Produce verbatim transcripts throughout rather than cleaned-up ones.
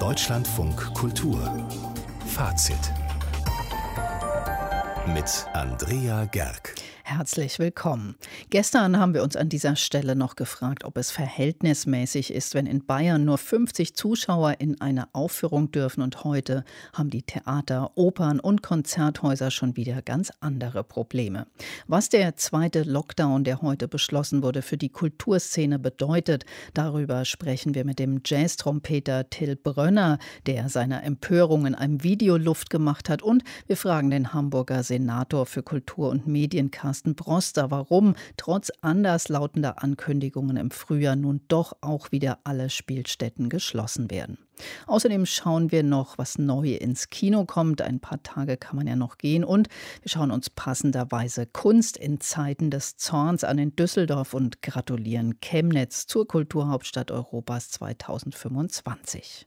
Deutschlandfunk Kultur Fazit mit Andrea Gerg. Herzlich willkommen. Gestern haben wir uns an dieser Stelle noch gefragt, ob es verhältnismäßig ist, wenn in Bayern nur fünfzig Zuschauer in eine Aufführung dürfen. Und heute haben die Theater, Opern und Konzerthäuser schon wieder ganz andere Probleme. Was der zweite Lockdown, der heute beschlossen wurde, für die Kulturszene bedeutet, darüber sprechen wir mit dem Jazztrompeter Till Brönner, der seiner Empörung in einem Video Luft gemacht hat. Und wir fragen den Hamburger Senator für Kultur und Medien, Carsten Broster, warum trotz anderslautender Ankündigungen im Frühjahr nun doch auch wieder alle Spielstätten geschlossen werden. Außerdem schauen wir noch, was neu ins Kino kommt. Ein paar Tage kann man ja noch gehen. Und wir schauen uns passenderweise Kunst in Zeiten des Zorns an in Düsseldorf und gratulieren Chemnitz zur Kulturhauptstadt Europas zweitausendfünfundzwanzig.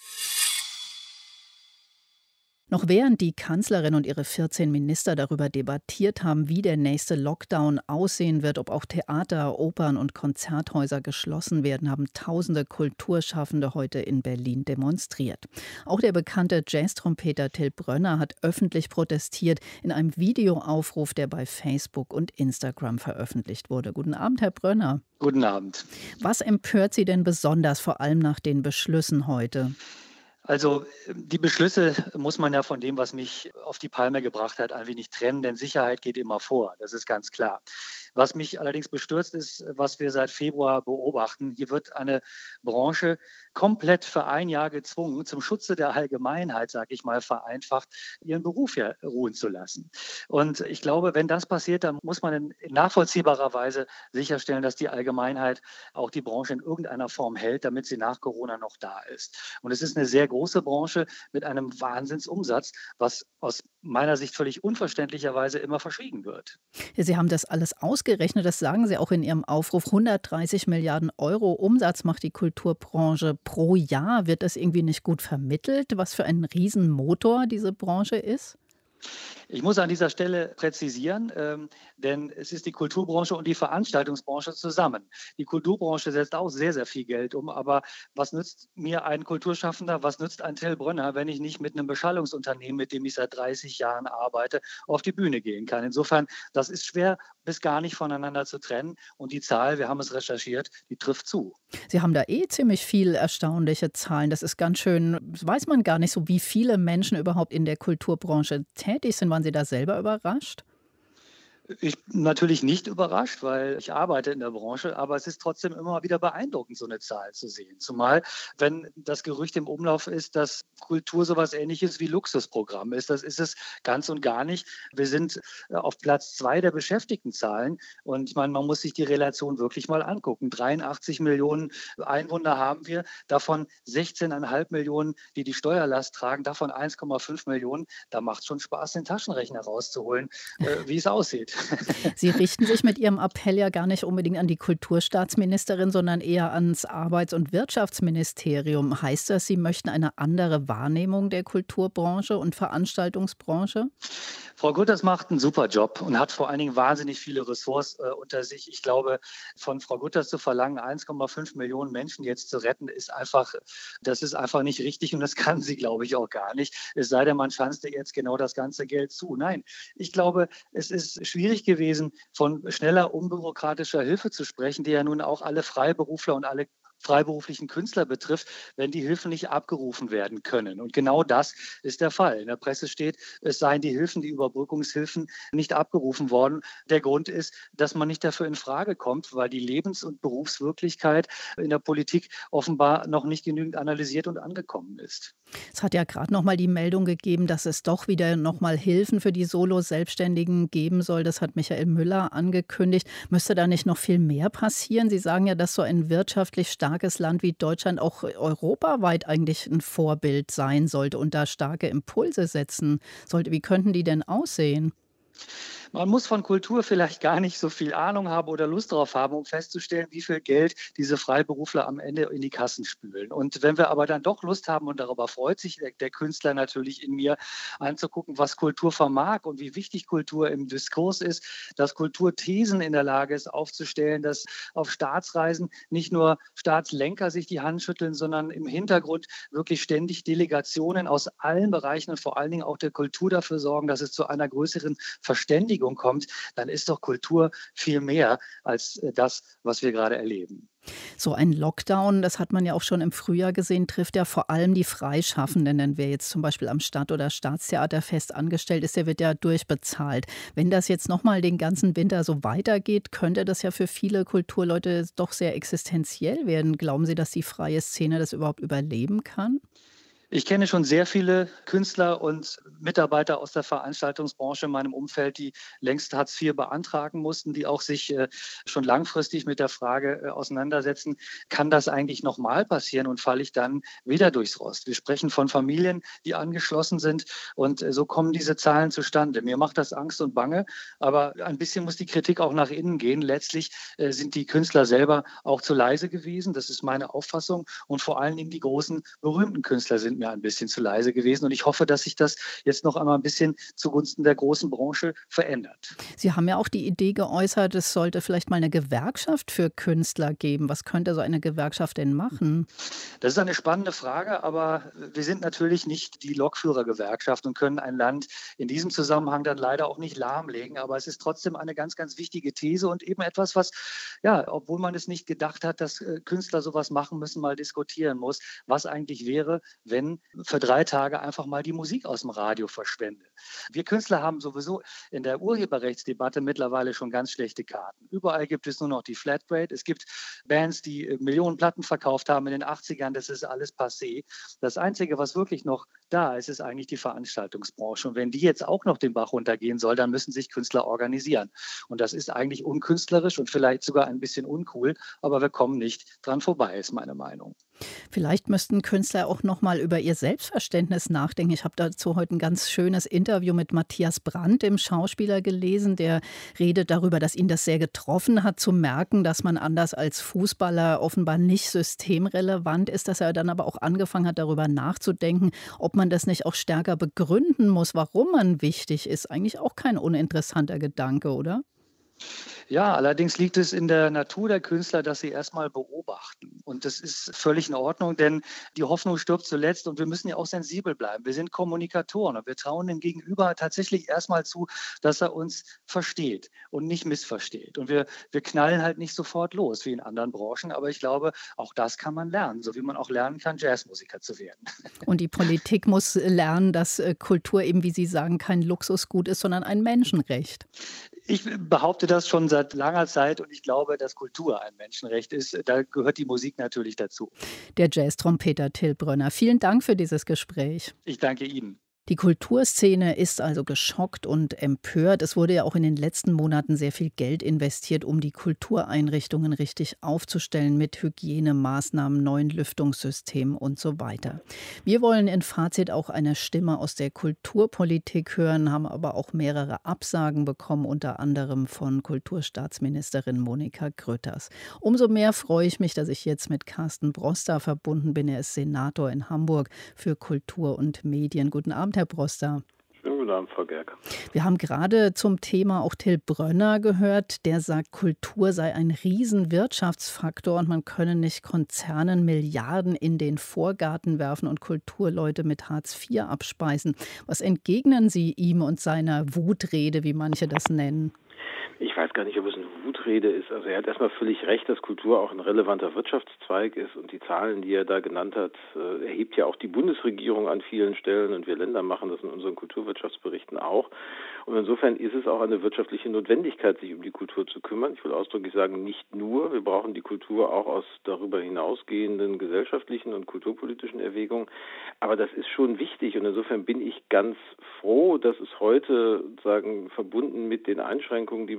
Noch während die Kanzlerin und ihre vierzehn Minister darüber debattiert haben, wie der nächste Lockdown aussehen wird, ob auch Theater, Opern und Konzerthäuser geschlossen werden, haben tausende Kulturschaffende heute in Berlin demonstriert. Auch der bekannte Jazztrompeter Till Brönner hat öffentlich protestiert in einem Videoaufruf, der bei Facebook und Instagram veröffentlicht wurde. Guten Abend, Herr Brönner. Guten Abend. Was empört Sie denn besonders, vor allem nach den Beschlüssen heute? Also die Beschlüsse muss man ja von dem, was mich auf die Palme gebracht hat, ein wenig trennen, denn Sicherheit geht immer vor, das ist ganz klar. Was mich allerdings bestürzt ist, was wir seit Februar beobachten, hier wird eine Branche komplett für ein Jahr gezwungen, zum Schutze der Allgemeinheit, sage ich mal vereinfacht, ihren Beruf ja ruhen zu lassen. Und ich glaube, wenn das passiert, dann muss man in nachvollziehbarer Weise sicherstellen, dass die Allgemeinheit auch die Branche in irgendeiner Form hält, damit sie nach Corona noch da ist. Und es ist eine sehr große Branche mit einem Wahnsinnsumsatz, was aus meiner Sicht völlig unverständlicherweise immer verschwiegen wird. Ja, Sie haben das alles ausgerechnet, das sagen Sie auch in Ihrem Aufruf. hundertdreißig Milliarden Euro Umsatz macht die Kulturbranche pro Jahr. Wird das irgendwie nicht gut vermittelt, was für ein Riesenmotor diese Branche ist? Ich muss an dieser Stelle präzisieren, ähm, denn es ist die Kulturbranche und die Veranstaltungsbranche zusammen. Die Kulturbranche setzt auch sehr, sehr viel Geld um, aber was nützt mir ein Kulturschaffender, was nützt ein Till Brönner, wenn ich nicht mit einem Beschallungsunternehmen, mit dem ich seit dreißig Jahren arbeite, auf die Bühne gehen kann? Insofern, das ist schwer bis gar nicht voneinander zu trennen und die Zahl, wir haben es recherchiert, die trifft zu. Sie haben da eh ziemlich viel erstaunliche Zahlen. Das ist ganz schön, das weiß man gar nicht so, wie viele Menschen überhaupt in der Kulturbranche tätig sind. Waren Sie da selber überrascht? Ich bin natürlich nicht überrascht, weil ich arbeite in der Branche, aber es ist trotzdem immer wieder beeindruckend, so eine Zahl zu sehen. Zumal, wenn das Gerücht im Umlauf ist, dass Kultur sowas Ähnliches wie Luxusprogramm ist. Das ist es ganz und gar nicht. Wir sind auf Platz zwei der Beschäftigtenzahlen und ich meine, man muss sich die Relation wirklich mal angucken. dreiundachtzig Millionen Einwohner haben wir, davon sechzehn Komma fünf Millionen, die die Steuerlast tragen, davon eins Komma fünf Millionen. Da macht es schon Spaß, den Taschenrechner rauszuholen, wie es aussieht. Sie richten sich mit Ihrem Appell ja gar nicht unbedingt an die Kulturstaatsministerin, sondern eher ans Arbeits- und Wirtschaftsministerium. Heißt das, Sie möchten eine andere Wahrnehmung der Kulturbranche und Veranstaltungsbranche? Frau Gutters macht einen super Job und hat vor allen Dingen wahnsinnig viele Ressorts äh, unter sich. Ich glaube, von Frau Gutters zu verlangen, eins Komma fünf Millionen Menschen jetzt zu retten, ist einfach, das ist einfach nicht richtig und das kann sie, glaube ich, auch gar nicht. Es sei denn, man schanzt ihr jetzt genau das ganze Geld zu. Nein, ich glaube, es ist schwierig gewesen, von schneller, unbürokratischer Hilfe zu sprechen, die ja nun auch alle Freiberufler und alle freiberuflichen Künstler betrifft, wenn die Hilfen nicht abgerufen werden können. Und genau das ist der Fall. In der Presse steht, es seien die Hilfen, die Überbrückungshilfen nicht abgerufen worden. Der Grund ist, dass man nicht dafür in Frage kommt, weil die Lebens- und Berufswirklichkeit in der Politik offenbar noch nicht genügend analysiert und angekommen ist. Es hat ja gerade noch mal die Meldung gegeben, dass es doch wieder noch mal Hilfen für die Solo-Selbstständigen geben soll. Das hat Michael Müller angekündigt. Müsste da nicht noch viel mehr passieren? Sie sagen ja, dass so ein wirtschaftlich starkes Land wie Deutschland auch europaweit eigentlich ein Vorbild sein sollte und da starke Impulse setzen sollte. Wie könnten die denn aussehen? Man muss von Kultur vielleicht gar nicht so viel Ahnung haben oder Lust drauf haben, um festzustellen, wie viel Geld diese Freiberufler am Ende in die Kassen spülen. Und wenn wir aber dann doch Lust haben, und darüber freut sich der, der Künstler natürlich in mir, anzugucken, was Kultur vermag und wie wichtig Kultur im Diskurs ist, dass Kultur Thesen in der Lage ist aufzustellen, dass auf Staatsreisen nicht nur Staatslenker sich die Hand schütteln, sondern im Hintergrund wirklich ständig Delegationen aus allen Bereichen und vor allen Dingen auch der Kultur dafür sorgen, dass es zu einer größeren Verständigung kommt, dann ist doch Kultur viel mehr als das, was wir gerade erleben. So ein Lockdown, das hat man ja auch schon im Frühjahr gesehen, trifft ja vor allem die Freischaffenden. Denn wer jetzt zum Beispiel am Stadt- oder Staatstheater fest angestellt ist, der wird ja durchbezahlt. Wenn das jetzt nochmal den ganzen Winter so weitergeht, könnte das ja für viele Kulturleute doch sehr existenziell werden. Glauben Sie, dass die freie Szene das überhaupt überleben kann? Ich kenne schon sehr viele Künstler und Mitarbeiter aus der Veranstaltungsbranche in meinem Umfeld, die längst Hartz vier beantragen mussten, die auch sich äh, schon langfristig mit der Frage äh, auseinandersetzen, kann das eigentlich nochmal passieren und falle ich dann wieder durchs Rost? Wir sprechen von Familien, die angeschlossen sind und äh, so kommen diese Zahlen zustande. Mir macht das Angst und Bange, aber ein bisschen muss die Kritik auch nach innen gehen. Letztlich äh, sind die Künstler selber auch zu leise gewesen, das ist meine Auffassung, und vor allen Dingen die großen, berühmten Künstler sind mir ein bisschen zu leise gewesen. Und ich hoffe, dass sich das jetzt noch einmal ein bisschen zugunsten der großen Branche verändert. Sie haben ja auch die Idee geäußert, es sollte vielleicht mal eine Gewerkschaft für Künstler geben. Was könnte so eine Gewerkschaft denn machen? Das ist eine spannende Frage, aber wir sind natürlich nicht die Lokführergewerkschaft und können ein Land in diesem Zusammenhang dann leider auch nicht lahmlegen. Aber es ist trotzdem eine ganz, ganz wichtige These und eben etwas, was, ja, obwohl man es nicht gedacht hat, dass Künstler sowas machen müssen, mal diskutieren muss, was eigentlich wäre, wenn für drei Tage einfach mal die Musik aus dem Radio verschwende. Wir Künstler haben sowieso in der Urheberrechtsdebatte mittlerweile schon ganz schlechte Karten. Überall gibt es nur noch die Flatrate. Es gibt Bands, die Millionen Platten verkauft haben in den achtzigern. Das ist alles passé. Das Einzige, was wirklich noch da ist, ist eigentlich die Veranstaltungsbranche. Und wenn die jetzt auch noch den Bach runtergehen soll, dann müssen sich Künstler organisieren. Und das ist eigentlich unkünstlerisch und vielleicht sogar ein bisschen uncool, aber wir kommen nicht dran vorbei, ist meine Meinung. Vielleicht müssten Künstler auch noch mal über ihr Selbstverständnis nachdenken. Ich habe dazu heute ein ganz schönes Interview mit Matthias Brandt, dem Schauspieler, gelesen. Der redet darüber, dass ihn das sehr getroffen hat, zu merken, dass man anders als Fußballer offenbar nicht systemrelevant ist, dass er dann aber auch angefangen hat, darüber nachzudenken, ob man das nicht auch stärker begründen muss, warum man wichtig ist. Eigentlich auch kein uninteressanter Gedanke, oder? Ja, allerdings liegt es in der Natur der Künstler, dass sie erstmal beobachten. Und das ist völlig in Ordnung, denn die Hoffnung stirbt zuletzt und wir müssen ja auch sensibel bleiben. Wir sind Kommunikatoren und wir trauen dem Gegenüber tatsächlich erstmal zu, dass er uns versteht und nicht missversteht. Und wir, wir knallen halt nicht sofort los wie in anderen Branchen, aber ich glaube, auch das kann man lernen, so wie man auch lernen kann, Jazzmusiker zu werden. Und die Politik muss lernen, dass Kultur eben, wie Sie sagen, kein Luxusgut ist, sondern ein Menschenrecht. Ich behaupte das schon seit langer Zeit und ich glaube, dass Kultur ein Menschenrecht ist. Da gehört die Musik natürlich dazu. Der Jazz-Trompeter Till Brönner. Vielen Dank für dieses Gespräch. Ich danke Ihnen. Die Kulturszene ist also geschockt und empört. Es wurde ja auch in den letzten Monaten sehr viel Geld investiert, um die Kultureinrichtungen richtig aufzustellen mit Hygienemaßnahmen, neuen Lüftungssystemen und so weiter. Wir wollen in Fazit auch eine Stimme aus der Kulturpolitik hören, haben aber auch mehrere Absagen bekommen, unter anderem von Kulturstaatsministerin Monika Grütters. Umso mehr freue ich mich, dass ich jetzt mit Carsten Broster verbunden bin. Er ist Senator in Hamburg für Kultur und Medien. Guten Abend, Herr Broster. Schönen guten Abend, Frau Gerke. Wir haben gerade zum Thema auch Till Brönner gehört. Der sagt, Kultur sei ein Riesenwirtschaftsfaktor und man könne nicht Konzernen Milliarden in den Vorgarten werfen und Kulturleute mit Hartz vier abspeisen. Was entgegnen Sie ihm und seiner Wutrede, wie manche das nennen? Ich weiß gar nicht, ob es eine Wutrede ist. Also er hat erstmal völlig recht, dass Kultur auch ein relevanter Wirtschaftszweig ist und die Zahlen, die er da genannt hat, äh, erhebt ja auch die Bundesregierung an vielen Stellen und wir Länder machen das in unseren Kulturwirtschaftsberichten auch. Und insofern ist es auch eine wirtschaftliche Notwendigkeit, sich um die Kultur zu kümmern. Ich will ausdrücklich sagen, nicht nur. Wir brauchen die Kultur auch aus darüber hinausgehenden gesellschaftlichen und kulturpolitischen Erwägungen. Aber das ist schon wichtig und insofern bin ich ganz froh, dass es heute, sagen, verbunden mit den Einschränkungen, die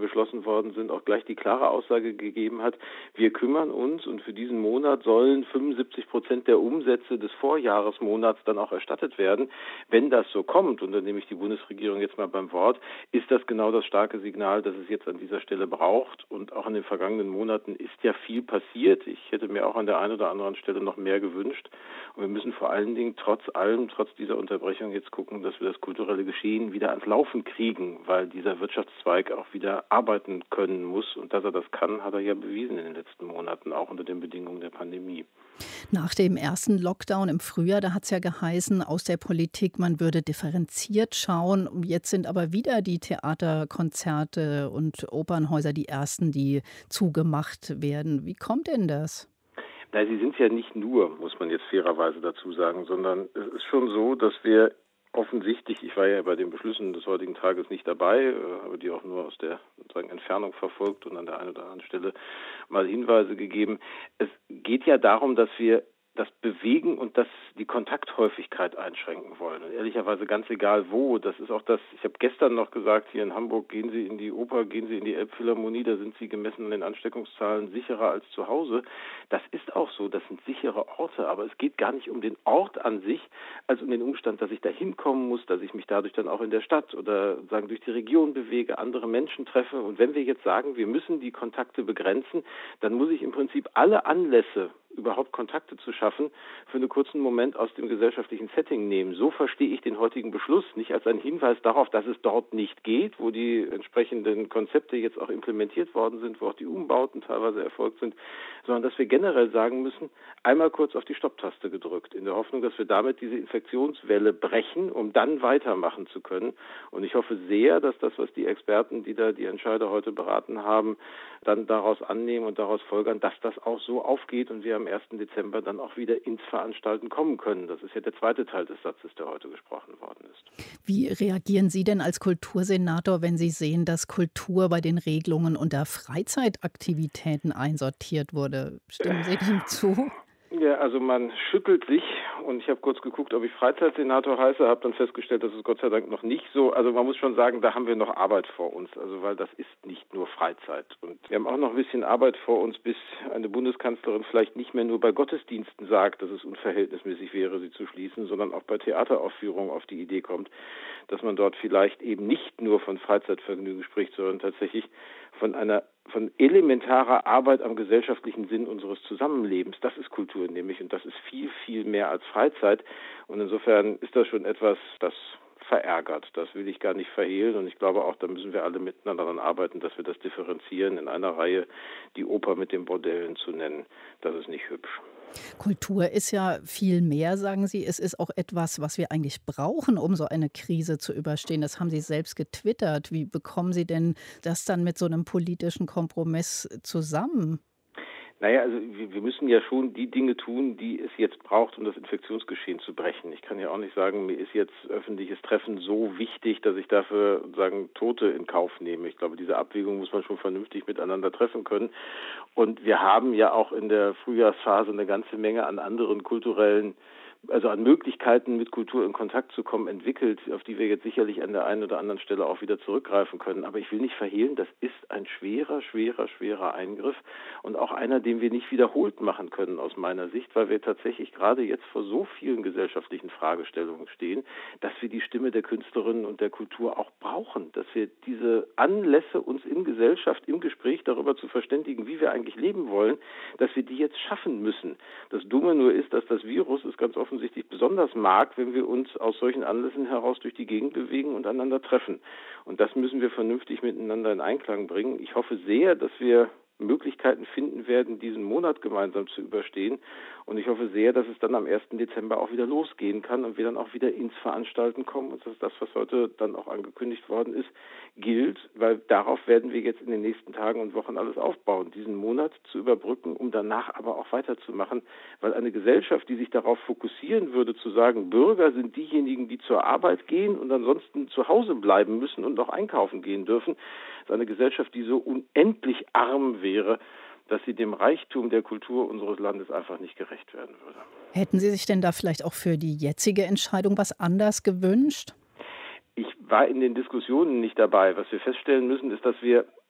geschlossen worden sind, auch gleich die klare Aussage gegeben hat, wir kümmern uns und für diesen Monat sollen fünfundsiebzig Prozent der Umsätze des Vorjahresmonats dann auch erstattet werden. Wenn das so kommt, und dann nehme ich die Bundesregierung jetzt mal beim Wort, ist das genau das starke Signal, das es jetzt an dieser Stelle braucht. Und auch in den vergangenen Monaten ist ja viel passiert. Ich hätte mir auch an der einen oder anderen Stelle noch mehr gewünscht. Und wir müssen vor allen Dingen trotz allem, trotz dieser Unterbrechung jetzt gucken, dass wir das kulturelle Geschehen wieder ans Laufen kriegen, weil dieser Wirtschaftszweig auch wieder arbeiten können muss. Und dass er das kann, hat er ja bewiesen in den letzten Monaten, auch unter den Bedingungen der Pandemie. Nach dem ersten Lockdown im Frühjahr, da hat es ja geheißen aus der Politik, man würde differenziert schauen. Jetzt sind aber wieder die Theater, Konzerte und Opernhäuser die ersten, die zugemacht werden. Wie kommt denn das? Na, sie sind ja nicht nur, muss man jetzt fairerweise dazu sagen, sondern es ist schon so, dass wir offensichtlich, ich war ja bei den Beschlüssen des heutigen Tages nicht dabei, habe die auch nur aus der sozusagen Entfernung verfolgt und an der einen oder anderen Stelle mal Hinweise gegeben. Es geht ja darum, dass wir das Bewegen und das die Kontakthäufigkeit einschränken wollen. Und ehrlicherweise ganz egal wo. Das ist auch das, ich habe gestern noch gesagt, hier in Hamburg, gehen Sie in die Oper, gehen Sie in die Elbphilharmonie, da sind Sie gemessen an den Ansteckungszahlen sicherer als zu Hause. Das ist auch so, das sind sichere Orte, aber es geht gar nicht um den Ort an sich, als um den Umstand, dass ich da hinkommen muss, dass ich mich dadurch dann auch in der Stadt oder sagen durch die Region bewege, andere Menschen treffe. Und wenn wir jetzt sagen, wir müssen die Kontakte begrenzen, dann muss ich im Prinzip alle Anlässe, überhaupt Kontakte zu schaffen, für einen kurzen Moment aus dem gesellschaftlichen Setting nehmen. So verstehe ich den heutigen Beschluss, nicht als einen Hinweis darauf, dass es dort nicht geht, wo die entsprechenden Konzepte jetzt auch implementiert worden sind, wo auch die Umbauten teilweise erfolgt sind, sondern dass wir generell sagen müssen, einmal kurz auf die Stopptaste gedrückt, in der Hoffnung, dass wir damit diese Infektionswelle brechen, um dann weitermachen zu können. Und ich hoffe sehr, dass das, was die Experten, die da die Entscheider heute beraten haben, dann daraus annehmen und daraus folgern, dass das auch so aufgeht und wir am ersten Dezember dann auch wieder ins Veranstalten kommen können. Das ist ja der zweite Teil des Satzes, der heute gesprochen worden ist. Wie reagieren Sie denn als Kultursenator, wenn Sie sehen, dass Kultur bei den Regelungen unter Freizeitaktivitäten einsortiert wurde? Stimmen Sie dem zu? Ja, also man schüttelt sich und ich habe kurz geguckt, ob ich Freizeitsenator heiße, habe dann festgestellt, das ist Gott sei Dank noch nicht so. Also man muss schon sagen, da haben wir noch Arbeit vor uns, also weil das ist nicht nur Freizeit. Und wir haben auch noch ein bisschen Arbeit vor uns, bis eine Bundeskanzlerin vielleicht nicht mehr nur bei Gottesdiensten sagt, dass es unverhältnismäßig wäre, sie zu schließen, sondern auch bei Theateraufführungen auf die Idee kommt, dass man dort vielleicht eben nicht nur von Freizeitvergnügen spricht, sondern tatsächlich von einer von elementarer Arbeit am gesellschaftlichen Sinn unseres Zusammenlebens. Das ist Kultur nämlich und das ist viel, viel mehr als Freizeit. Und insofern ist das schon etwas, das verärgert. Das will ich gar nicht verhehlen und ich glaube auch, da müssen wir alle miteinander daran arbeiten, dass wir das differenzieren, in einer Reihe die Oper mit den Bordellen zu nennen. Das ist nicht hübsch. Kultur ist ja viel mehr, sagen Sie. Es ist auch etwas, was wir eigentlich brauchen, um so eine Krise zu überstehen. Das haben Sie selbst getwittert. Wie bekommen Sie denn das dann mit so einem politischen Kompromiss zusammen? Naja, also wir müssen ja schon die Dinge tun, die es jetzt braucht, um das Infektionsgeschehen zu brechen. Ich kann ja auch nicht sagen, mir ist jetzt öffentliches Treffen so wichtig, dass ich dafür sagen Tote in Kauf nehme. Ich glaube, diese Abwägung muss man schon vernünftig miteinander treffen können. Und wir haben ja auch in der Frühjahrsphase eine ganze Menge an anderen kulturellen also an Möglichkeiten, mit Kultur in Kontakt zu kommen, entwickelt, auf die wir jetzt sicherlich an der einen oder anderen Stelle auch wieder zurückgreifen können. Aber ich will nicht verhehlen, das ist ein schwerer, schwerer, schwerer Eingriff und auch einer, den wir nicht wiederholt machen können aus meiner Sicht, weil wir tatsächlich gerade jetzt vor so vielen gesellschaftlichen Fragestellungen stehen, dass wir die Stimme der Künstlerinnen und der Kultur auch brauchen, dass wir diese Anlässe, uns in Gesellschaft, im Gespräch darüber zu verständigen, wie wir eigentlich leben wollen, dass wir die jetzt schaffen müssen. Das Dumme nur ist, dass das Virus es ganz offensichtlich besonders mag, wenn wir uns aus solchen Anlässen heraus durch die Gegend bewegen und einander treffen. Und das müssen wir vernünftig miteinander in Einklang bringen. Ich hoffe sehr, dass wir Möglichkeiten finden werden, diesen Monat gemeinsam zu überstehen. Und ich hoffe sehr, dass es dann am ersten Dezember auch wieder losgehen kann und wir dann auch wieder ins Veranstalten kommen. Und dass das, was heute dann auch angekündigt worden ist, gilt, weil darauf werden wir jetzt in den nächsten Tagen und Wochen alles aufbauen, diesen Monat zu überbrücken, um danach aber auch weiterzumachen. Weil eine Gesellschaft, die sich darauf fokussieren würde, zu sagen, Bürger sind diejenigen, die zur Arbeit gehen und ansonsten zu Hause bleiben müssen und noch einkaufen gehen dürfen, ist eine Gesellschaft, die so unendlich arm wäre, dass sie dem Reichtum der Kultur unseres Landes einfach nicht gerecht werden würde. Hätten Sie sich denn da vielleicht auch für die jetzige Entscheidung was anders gewünscht? Ich war in den Diskussionen nicht dabei. Was wir feststellen müssen, ist, dass wir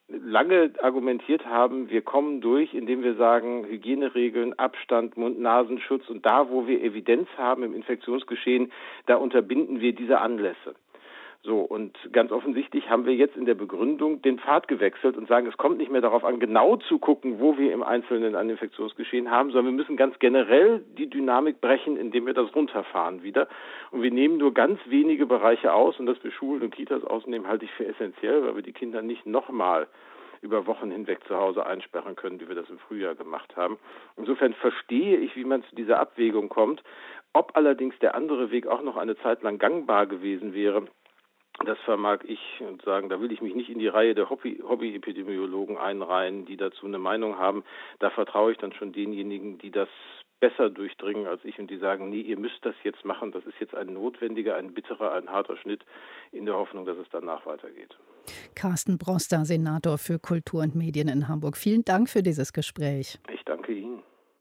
lange argumentiert haben, wir kommen durch, indem wir sagen, Hygieneregeln, Abstand, Mund-Nasenschutz und da, wo wir Evidenz haben im Infektionsgeschehen, da unterbinden wir diese Anlässe. So, und ganz offensichtlich haben wir jetzt in der Begründung den Pfad gewechselt und sagen, es kommt nicht mehr darauf an, genau zu gucken, wo wir im Einzelnen ein Infektionsgeschehen haben, sondern wir müssen ganz generell die Dynamik brechen, indem wir das runterfahren wieder. Und wir nehmen nur ganz wenige Bereiche aus, und dass wir Schulen und Kitas ausnehmen, halte ich für essentiell, weil wir die Kinder nicht nochmal über Wochen hinweg zu Hause einsperren können, wie wir das im Frühjahr gemacht haben. Insofern verstehe ich, wie man zu dieser Abwägung kommt. Ob allerdings der andere Weg auch noch eine Zeit lang gangbar gewesen wäre, das vermag ich und sagen, da will ich mich nicht in die Reihe der Hobby, Hobby-Epidemiologen einreihen, die dazu eine Meinung haben. Da vertraue ich dann schon denjenigen, die das besser durchdringen als ich und die sagen, nee, ihr müsst das jetzt machen. Das ist jetzt ein notwendiger, ein bitterer, ein harter Schnitt in der Hoffnung, dass es danach weitergeht. Carsten Broster, Senator für Kultur und Medien in Hamburg. Vielen Dank für dieses Gespräch. Ich danke Ihnen.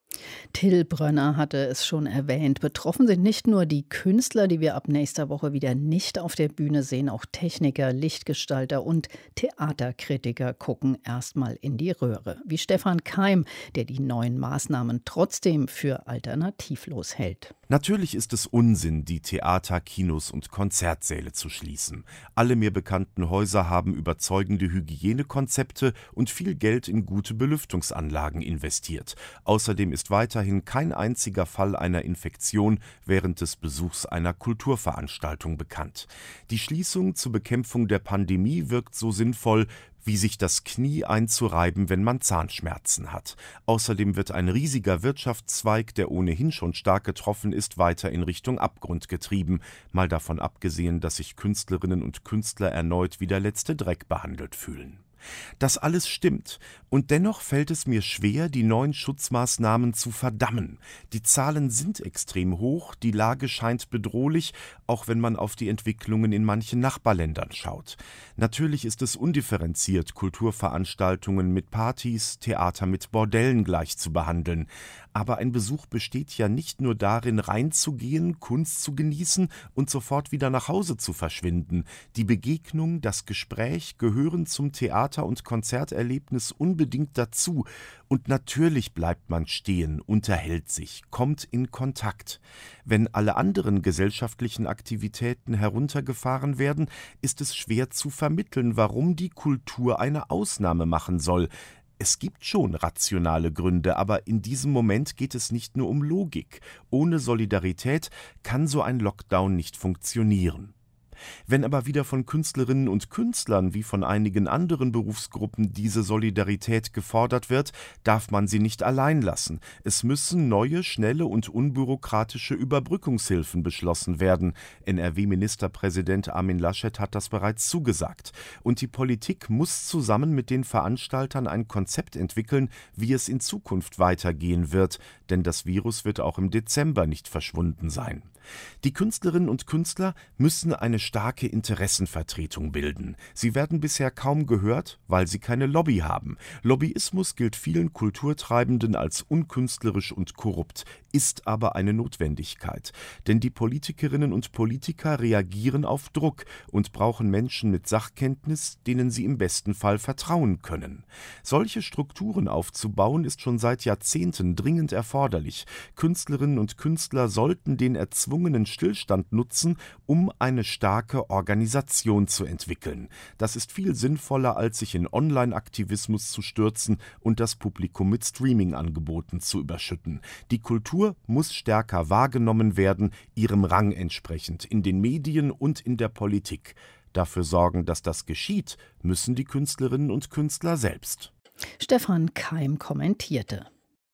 Till Brönner hatte es schon erwähnt. Betroffen sind nicht nur die Künstler, die wir ab nächster Woche wieder nicht auf der Bühne sehen. Auch Techniker, Lichtgestalter und Theaterkritiker gucken erstmal in die Röhre. Wie Stefan Keim, der die neuen Maßnahmen trotzdem für alternativlos hält. Natürlich ist es Unsinn, die Theater, Kinos und Konzertsäle zu schließen. Alle mir bekannten Häuser haben überzeugende Hygienekonzepte und viel Geld in gute Belüftungsanlagen investiert. Außerdem ist weiterhin kein einziger Fall einer Infektion während des Besuchs einer Kulturveranstaltung bekannt. Die Schließung zur Bekämpfung der Pandemie wirkt so sinnvoll, wie sich das Knie einzureiben, wenn man Zahnschmerzen hat. Außerdem wird ein riesiger Wirtschaftszweig, der ohnehin schon stark getroffen ist, weiter in Richtung Abgrund getrieben. Mal davon abgesehen, dass sich Künstlerinnen und Künstler erneut wie der letzte Dreck behandelt fühlen. Das alles stimmt, und dennoch fällt es mir schwer, die neuen Schutzmaßnahmen zu verdammen. Die Zahlen sind extrem hoch, die Lage scheint bedrohlich, auch wenn man auf die Entwicklungen in manchen Nachbarländern schaut. Natürlich ist es undifferenziert, Kulturveranstaltungen mit Partys, Theater mit Bordellen gleich zu behandeln. Aber ein Besuch besteht ja nicht nur darin, reinzugehen, Kunst zu genießen und sofort wieder nach Hause zu verschwinden. Die Begegnung, das Gespräch gehören zum Theater- und Konzerterlebnis unbedingt dazu. Und natürlich bleibt man stehen, unterhält sich, kommt in Kontakt. Wenn alle anderen gesellschaftlichen Aktivitäten heruntergefahren werden, ist es schwer zu vermitteln, warum die Kultur eine Ausnahme machen soll. Es gibt schon rationale Gründe, aber in diesem Moment geht es nicht nur um Logik. Ohne Solidarität kann so ein Lockdown nicht funktionieren. Wenn aber wieder von Künstlerinnen und Künstlern wie von einigen anderen Berufsgruppen diese Solidarität gefordert wird, darf man sie nicht allein lassen. Es müssen neue, schnelle und unbürokratische Überbrückungshilfen beschlossen werden. N R W-Ministerpräsident Armin Laschet hat das bereits zugesagt. Und die Politik muss zusammen mit den Veranstaltern ein Konzept entwickeln, wie es in Zukunft weitergehen wird. Denn das Virus wird auch im Dezember nicht verschwunden sein. Die Künstlerinnen und Künstler müssen eine starke Interessenvertretung bilden. Sie werden bisher kaum gehört, weil sie keine Lobby haben. Lobbyismus gilt vielen Kulturtreibenden als unkünstlerisch und korrupt, ist aber eine Notwendigkeit. Denn die Politikerinnen und Politiker reagieren auf Druck und brauchen Menschen mit Sachkenntnis, denen sie im besten Fall vertrauen können. Solche Strukturen aufzubauen, ist schon seit Jahrzehnten dringend erforderlich. Künstlerinnen und Künstler sollten den erzwungenen Stillstand nutzen, um eine starke Organisation zu entwickeln. Das ist viel sinnvoller, als sich in Online-Aktivismus zu stürzen und das Publikum mit Streaming-Angeboten zu überschütten. Die Kultur muss stärker wahrgenommen werden, ihrem Rang entsprechend, in den Medien und in der Politik. Dafür sorgen, dass das geschieht, müssen die Künstlerinnen und Künstler selbst. Stefan Keim kommentierte.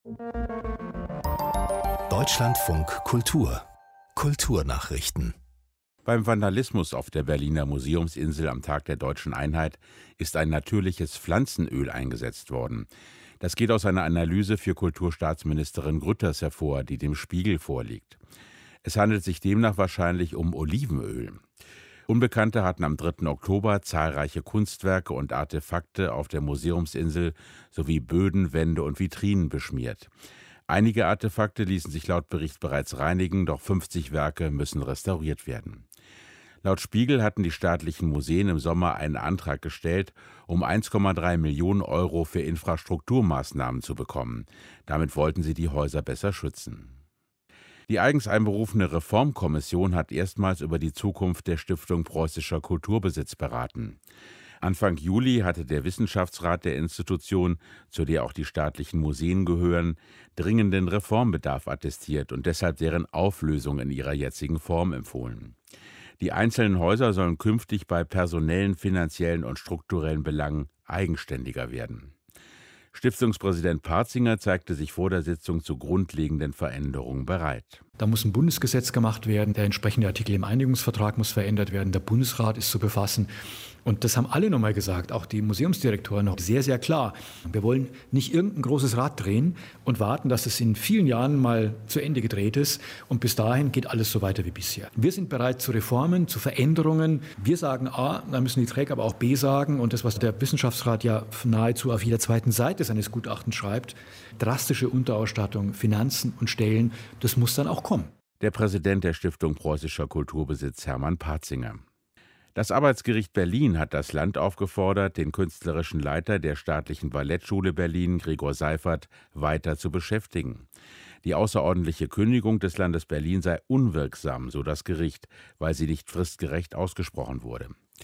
Deutschlandfunk Kultur Kulturnachrichten. Beim Vandalismus auf der Berliner Museumsinsel am Tag der Deutschen Einheit ist ein natürliches Pflanzenöl eingesetzt worden. Das geht aus einer Analyse für Kulturstaatsministerin Grütters hervor, die dem Spiegel vorliegt. Es handelt sich demnach wahrscheinlich um Olivenöl. Unbekannte hatten am dritten Oktober zahlreiche Kunstwerke und Artefakte auf der Museumsinsel sowie Böden, Wände und Vitrinen beschmiert. Einige Artefakte ließen sich laut Bericht bereits reinigen, doch fünfzig Werke müssen restauriert werden. Laut Spiegel hatten die staatlichen Museen im Sommer einen Antrag gestellt, um eins Komma drei Millionen Euro für Infrastrukturmaßnahmen zu bekommen. Damit wollten sie die Häuser besser schützen. Die eigens einberufene Reformkommission hat erstmals über die Zukunft der Stiftung Preußischer Kulturbesitz beraten. Anfang Juli hatte der Wissenschaftsrat der Institution, zu der auch die staatlichen Museen gehören, dringenden Reformbedarf attestiert und deshalb deren Auflösung in ihrer jetzigen Form empfohlen. Die einzelnen Häuser sollen künftig bei personellen, finanziellen und strukturellen Belangen eigenständiger werden. Stiftungspräsident Partzinger zeigte sich vor der Sitzung zu grundlegenden Veränderungen bereit. Da muss ein Bundesgesetz gemacht werden, der entsprechende Artikel im Einigungsvertrag muss verändert werden, der Bundesrat ist zu befassen. Und das haben alle nochmal gesagt, auch die Museumsdirektoren noch sehr, sehr klar. Wir wollen nicht irgendein großes Rad drehen und warten, dass es in vielen Jahren mal zu Ende gedreht ist. Und bis dahin geht alles so weiter wie bisher. Wir sind bereit zu Reformen, zu Veränderungen. Wir sagen A, da müssen die Träger aber auch B sagen. Und das, was der Wissenschaftsrat ja nahezu auf jeder zweiten Seite seines Gutachtens schreibt, drastische Unterausstattung, Finanzen und Stellen, das muss dann auch kommen. Der Präsident der Stiftung Preußischer Kulturbesitz, Hermann Partzinger. Das Arbeitsgericht Berlin hat das Land aufgefordert, den künstlerischen Leiter der Staatlichen Ballettschule Berlin, Gregor Seifert, weiter zu beschäftigen. Die außerordentliche Kündigung des Landes Berlin sei unwirksam, so das Gericht, weil sie nicht fristgerecht ausgesprochen wurde.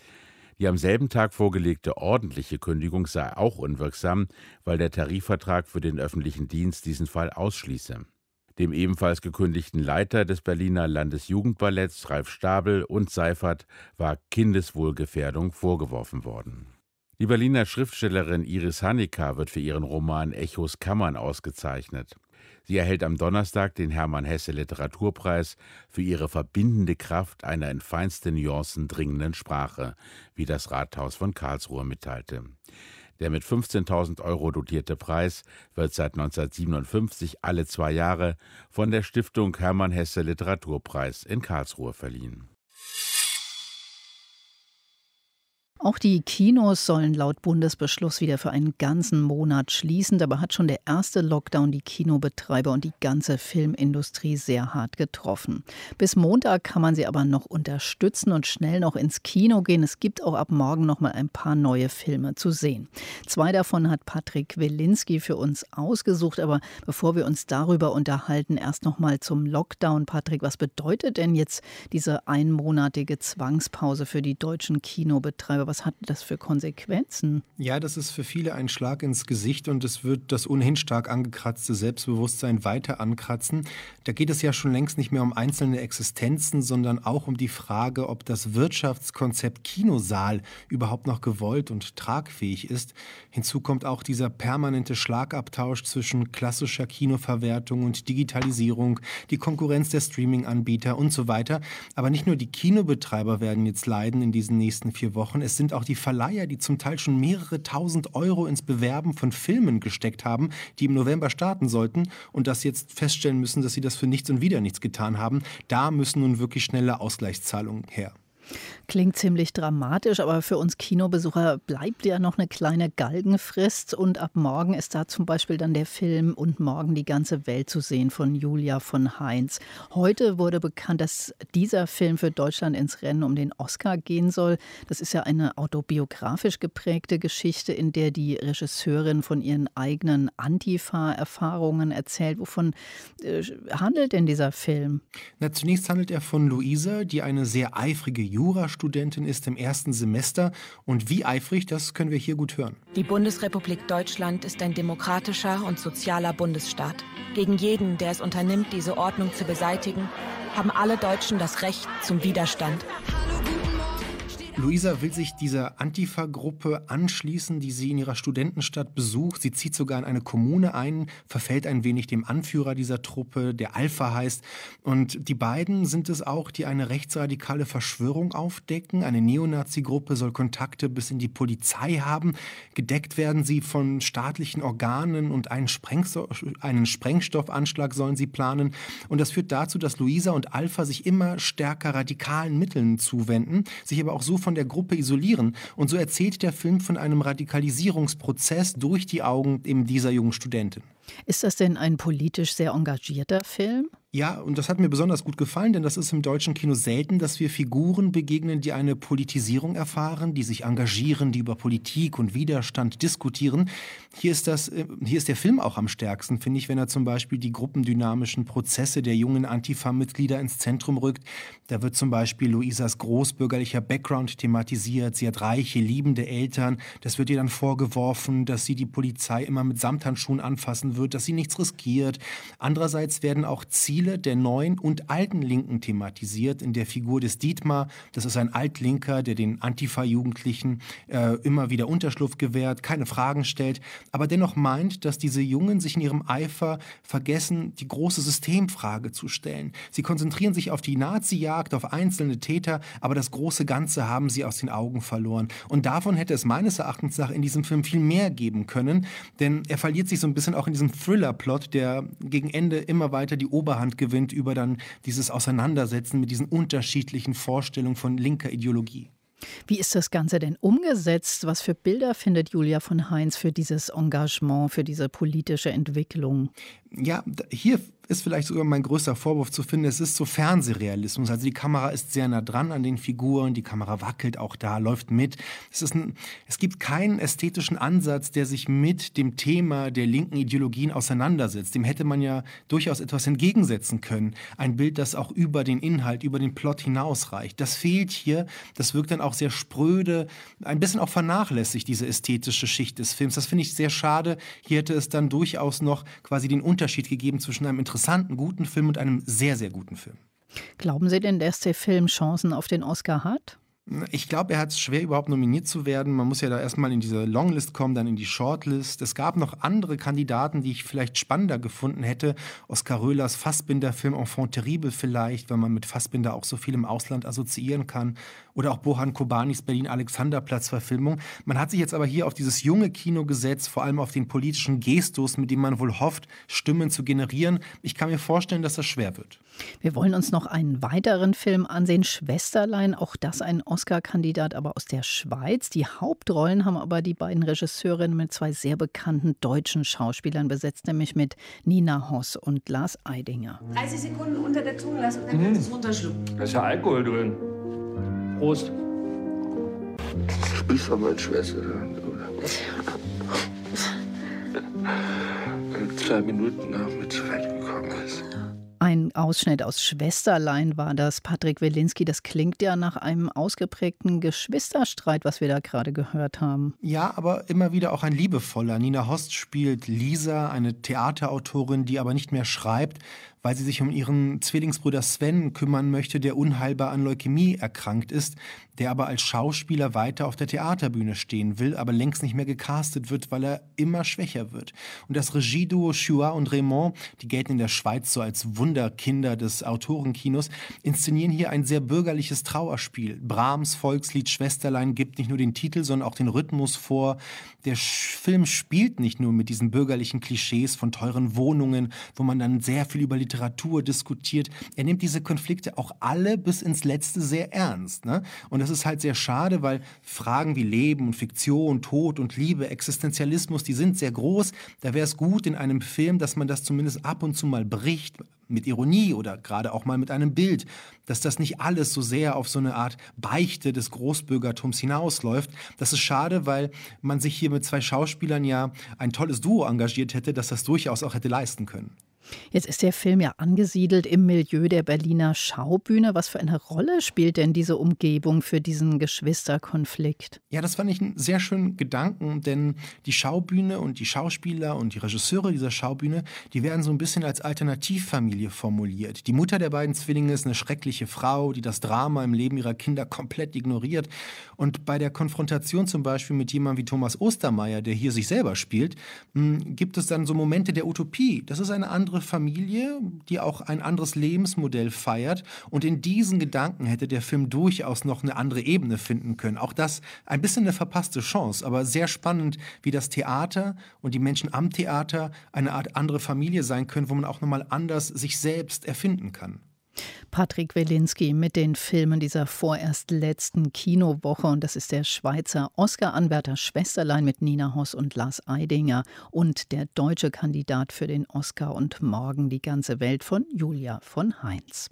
Die am selben Tag vorgelegte ordentliche Kündigung sei auch unwirksam, weil der Tarifvertrag für den öffentlichen Dienst diesen Fall ausschließe. Dem ebenfalls gekündigten Leiter des Berliner Landesjugendballetts, Ralf Stabel, und Seifert war Kindeswohlgefährdung vorgeworfen worden. Die Berliner Schriftstellerin Iris Hanika wird für ihren Roman Echos Kammern ausgezeichnet. Sie erhält am Donnerstag den Hermann-Hesse-Literaturpreis für ihre verbindende Kraft einer in feinste Nuancen dringenden Sprache, wie das Rathaus von Karlsruhe mitteilte. Der mit fünfzehntausend Euro dotierte Preis wird seit neunzehnhundertsiebenundfünfzig alle zwei Jahre von der Stiftung Hermann-Hesse-Literaturpreis in Karlsruhe verliehen. Auch die Kinos sollen laut Bundesbeschluss wieder für einen ganzen Monat schließen. Dabei hat schon der erste Lockdown die Kinobetreiber und die ganze Filmindustrie sehr hart getroffen. Bis Montag kann man sie aber noch unterstützen und schnell noch ins Kino gehen. Es gibt auch ab morgen noch mal ein paar neue Filme zu sehen. Zwei davon hat Patrick Wilinski für uns ausgesucht. Aber bevor wir uns darüber unterhalten, erst noch mal zum Lockdown. Patrick, was bedeutet denn jetzt diese einmonatige Zwangspause für die deutschen Kinobetreiber? Was hat das für Konsequenzen? Ja, das ist für viele ein Schlag ins Gesicht und es wird das ohnehin stark angekratzte Selbstbewusstsein weiter ankratzen. Da geht es ja schon längst nicht mehr um einzelne Existenzen, sondern auch um die Frage, ob das Wirtschaftskonzept Kinosaal überhaupt noch gewollt und tragfähig ist. Hinzu kommt auch dieser permanente Schlagabtausch zwischen klassischer Kinoverwertung und Digitalisierung, die Konkurrenz der Streaming-Anbieter und so weiter. Aber nicht nur die Kinobetreiber werden jetzt leiden in diesen nächsten vier Wochen. Es sind auch die Verleiher, die zum Teil schon mehrere tausend Euro ins Bewerben von Filmen gesteckt haben, die im November starten sollten und das jetzt feststellen müssen, dass sie das für nichts und wieder nichts getan haben. Da müssen nun wirklich schnelle Ausgleichszahlungen her. Klingt ziemlich dramatisch, aber für uns Kinobesucher bleibt ja noch eine kleine Galgenfrist. Und ab morgen ist da zum Beispiel dann der Film Und morgen die ganze Welt zu sehen von Julia von Heinz. Heute wurde bekannt, dass dieser Film für Deutschland ins Rennen um den Oscar gehen soll. Das ist ja eine autobiografisch geprägte Geschichte, in der die Regisseurin von ihren eigenen Antifa-Erfahrungen erzählt. Wovon äh, handelt denn dieser Film? Na, zunächst handelt er von Luisa, die eine sehr eifrige Jurastudentin ist im ersten Semester. Und wie eifrig, das können wir hier gut hören. Die Bundesrepublik Deutschland ist ein demokratischer und sozialer Bundesstaat. Gegen jeden, der es unternimmt, diese Ordnung zu beseitigen, haben alle Deutschen das Recht zum Widerstand. Luisa will sich dieser Antifa-Gruppe anschließen, die sie in ihrer Studentenstadt besucht. Sie zieht sogar in eine Kommune ein, verfällt ein wenig dem Anführer dieser Truppe, der Alpha heißt. Und die beiden sind es auch, die eine rechtsradikale Verschwörung aufdecken. Eine Neonazi-Gruppe soll Kontakte bis in die Polizei haben. Gedeckt werden sie von staatlichen Organen und einen, Sprengsto- einen Sprengstoffanschlag sollen sie planen. Und das führt dazu, dass Luisa und Alpha sich immer stärker radikalen Mitteln zuwenden, sich aber auch so von der Gruppe isolieren. Und so erzählt der Film von einem Radikalisierungsprozess durch die Augen eben dieser jungen Studentin. Ist das denn ein politisch sehr engagierter Film? Ja, und das hat mir besonders gut gefallen, denn das ist im deutschen Kino selten, dass wir Figuren begegnen, die eine Politisierung erfahren, die sich engagieren, die über Politik und Widerstand diskutieren. Hier ist das, hier ist der Film auch am stärksten, finde ich, wenn er zum Beispiel die gruppendynamischen Prozesse der jungen Antifa-Mitglieder ins Zentrum rückt. Da wird zum Beispiel Luisas großbürgerlicher Background thematisiert. Sie hat reiche, liebende Eltern. Das wird ihr dann vorgeworfen, dass sie die Polizei immer mit Samthandschuhen anfassen wird, dass sie nichts riskiert. Andererseits werden auch Ziele der neuen und alten Linken thematisiert in der Figur des Dietmar. Das ist ein Altlinker, der den Antifa-Jugendlichen äh, immer wieder Unterschlupf gewährt, keine Fragen stellt, aber dennoch meint, dass diese Jungen sich in ihrem Eifer vergessen, die große Systemfrage zu stellen. Sie konzentrieren sich auf die Nazi-Jagd, auf einzelne Täter, aber das große Ganze haben sie aus den Augen verloren. Und davon hätte es meines Erachtens nach in diesem Film viel mehr geben können, denn er verliert sich so ein bisschen auch in diesem Thriller-Plot, der gegen Ende immer weiter die Oberhand gewinnt über dann dieses Auseinandersetzen mit diesen unterschiedlichen Vorstellungen von linker Ideologie. Wie ist das Ganze denn umgesetzt? Was für Bilder findet Julia von Heinz für dieses Engagement, für diese politische Entwicklung? Ja, hier ist vielleicht sogar mein größter Vorwurf zu finden, es ist so Fernsehrealismus. Also die Kamera ist sehr nah dran an den Figuren, die Kamera wackelt auch da, läuft mit. Es ist ein, es gibt keinen ästhetischen Ansatz, der sich mit dem Thema der linken Ideologien auseinandersetzt. Dem hätte man ja durchaus etwas entgegensetzen können. Ein Bild, das auch über den Inhalt, über den Plot hinausreicht. Das fehlt hier. Das wirkt dann auch sehr spröde, ein bisschen auch vernachlässigt, diese ästhetische Schicht des Films. Das finde ich sehr schade. Hier hätte es dann durchaus noch quasi den Unterschied gegeben zwischen einem interessanten, guten Film und einem sehr, sehr guten Film. Glauben Sie denn, dass der Film Chancen auf den Oscar hat? Ich glaube, er hat es schwer, überhaupt nominiert zu werden. Man muss ja da erstmal in diese Longlist kommen, dann in die Shortlist. Es gab noch andere Kandidaten, die ich vielleicht spannender gefunden hätte. Oskar Röhlers Fassbinder-Film Enfant terrible vielleicht, weil man mit Fassbinder auch so viel im Ausland assoziieren kann. Oder auch Bohan Kobanis Berlin-Alexanderplatz-Verfilmung. Man hat sich jetzt aber hier auf dieses junge Kino gesetzt, vor allem auf den politischen Gestus, mit dem man wohl hofft, Stimmen zu generieren. Ich kann mir vorstellen, dass das schwer wird. Wir wollen uns noch einen weiteren Film ansehen, Schwesterlein. Auch das ein Oscar-Kandidat, aber aus der Schweiz. Die Hauptrollen haben aber die beiden Regisseurinnen mit zwei sehr bekannten deutschen Schauspielern besetzt, nämlich mit Nina Hoss und Lars Eidinger. dreißig Sekunden unter der Zunge lassen und dann kannst du es runterschlucken. Da ist ja Alkohol drin. Prost. Du bist doch meine Schwester, oder? Zwei Minuten nach mir zurechtgekommen ist. Ein Ausschnitt aus Schwesterlein war das, Patrick Wilinski. Das klingt ja nach einem ausgeprägten Geschwisterstreit, was wir da gerade gehört haben. Ja, aber immer wieder auch ein liebevoller. Nina Hoss spielt Lisa, eine Theaterautorin, die aber nicht mehr schreibt, weil sie sich um ihren Zwillingsbruder Sven kümmern möchte, der unheilbar an Leukämie erkrankt ist, der aber als Schauspieler weiter auf der Theaterbühne stehen will, aber längst nicht mehr gecastet wird, weil er immer schwächer wird. Und das Regieduo Chua und Raymond, die gelten in der Schweiz so als Wunderkinder des Autorenkinos, inszenieren hier ein sehr bürgerliches Trauerspiel. Brahms Volkslied Schwesterlein gibt nicht nur den Titel, sondern auch den Rhythmus vor. Der Film spielt nicht nur mit diesen bürgerlichen Klischees von teuren Wohnungen, wo man dann sehr viel über Literatur diskutiert. Er nimmt diese Konflikte auch alle bis ins Letzte sehr ernst, ne? Und das ist halt sehr schade, weil Fragen wie Leben und Fiktion, Tod und Liebe, Existenzialismus, die sind sehr groß. Da wäre es gut in einem Film, dass man das zumindest ab und zu mal bricht, mit Ironie oder gerade auch mal mit einem Bild, dass das nicht alles so sehr auf so eine Art Beichte des Großbürgertums hinausläuft. Das ist schade, weil man sich hier mit zwei Schauspielern ja ein tolles Duo engagiert hätte, das das durchaus auch hätte leisten können. Jetzt ist der Film ja angesiedelt im Milieu der Berliner Schaubühne. Was für eine Rolle spielt denn diese Umgebung für diesen Geschwisterkonflikt? Ja, das fand ich einen sehr schönen Gedanken, denn die Schaubühne und die Schauspieler und die Regisseure dieser Schaubühne, die werden so ein bisschen als Alternativfamilie formuliert. Die Mutter der beiden Zwillinge ist eine schreckliche Frau, die das Drama im Leben ihrer Kinder komplett ignoriert. Und bei der Konfrontation zum Beispiel mit jemandem wie Thomas Ostermeier, der hier sich selber spielt, gibt es dann so Momente der Utopie. Das ist eine andere Familie, die auch ein anderes Lebensmodell feiert. Und in diesen Gedanken hätte der Film durchaus noch eine andere Ebene finden können. Auch das ein bisschen eine verpasste Chance, aber sehr spannend, wie das Theater und die Menschen am Theater eine Art andere Familie sein können, wo man auch nochmal anders sich selbst erfinden kann. Patrick Welinski mit den Filmen dieser vorerst letzten Kinowoche. Und das ist der Schweizer Oscar-Anwärter Schwesterlein mit Nina Hoss und Lars Eidinger und der deutsche Kandidat für den Oscar und Morgen die ganze Welt von Julia von Heinz.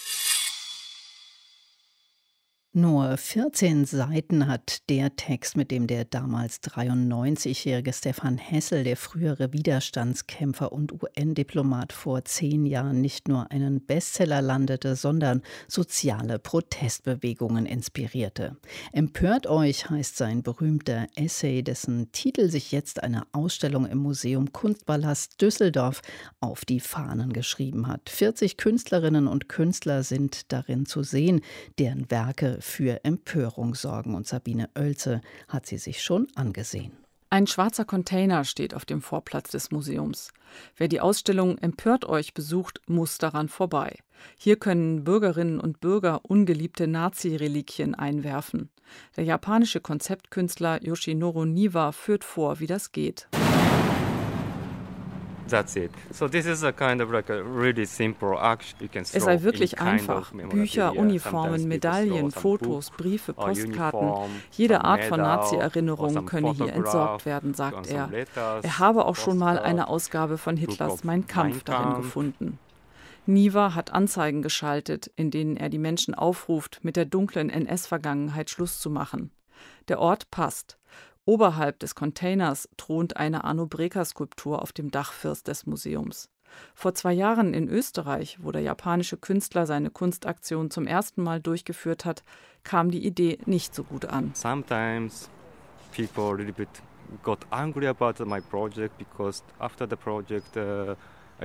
Nur vierzehn Seiten hat der Text, mit dem der damals dreiundneunzigjährige Stefan Hessel, der frühere Widerstandskämpfer und U N-Diplomat, vor zehn Jahren nicht nur einen Bestseller landete, sondern soziale Protestbewegungen inspirierte. Empört euch heißt sein berühmter Essay, dessen Titel sich jetzt eine Ausstellung im Museum Kunstpalast Düsseldorf auf die Fahnen geschrieben hat. vierzig Künstlerinnen und Künstler sind darin zu sehen, deren Werke für Empörung sorgen. Und Sabine Oelze hat sie sich schon angesehen. Ein schwarzer Container steht auf dem Vorplatz des Museums. Wer die Ausstellung Empört euch besucht, muss daran vorbei. Hier können Bürgerinnen und Bürger ungeliebte Nazi-Reliquien einwerfen. Der japanische Konzeptkünstler Yoshinoro Niwa führt vor, wie das geht. That's it. So this is a kind of like a really simple action you can throw. Es sei wirklich einfach. Bücher, Uniformen, Medaillen, Fotos, Briefe, Postkarten. Jede Art von Nazi-Erinnerung könne hier entsorgt werden, sagt er. Er habe auch schon mal eine Ausgabe von Hitlers Mein Kampf darin gefunden. Niwa hat Anzeigen geschaltet, in denen er die Menschen aufruft, mit der dunklen N S-Vergangenheit Schluss zu machen. Der Ort passt. Oberhalb des Containers thront eine Arno Breker-Skulptur auf dem Dachfirst des Museums. Vor zwei Jahren in Österreich, wo der japanische Künstler seine Kunstaktion zum ersten Mal durchgeführt hat, kam die Idee nicht so gut an. Sometimes people a little bit got angry about my project because after the project uh,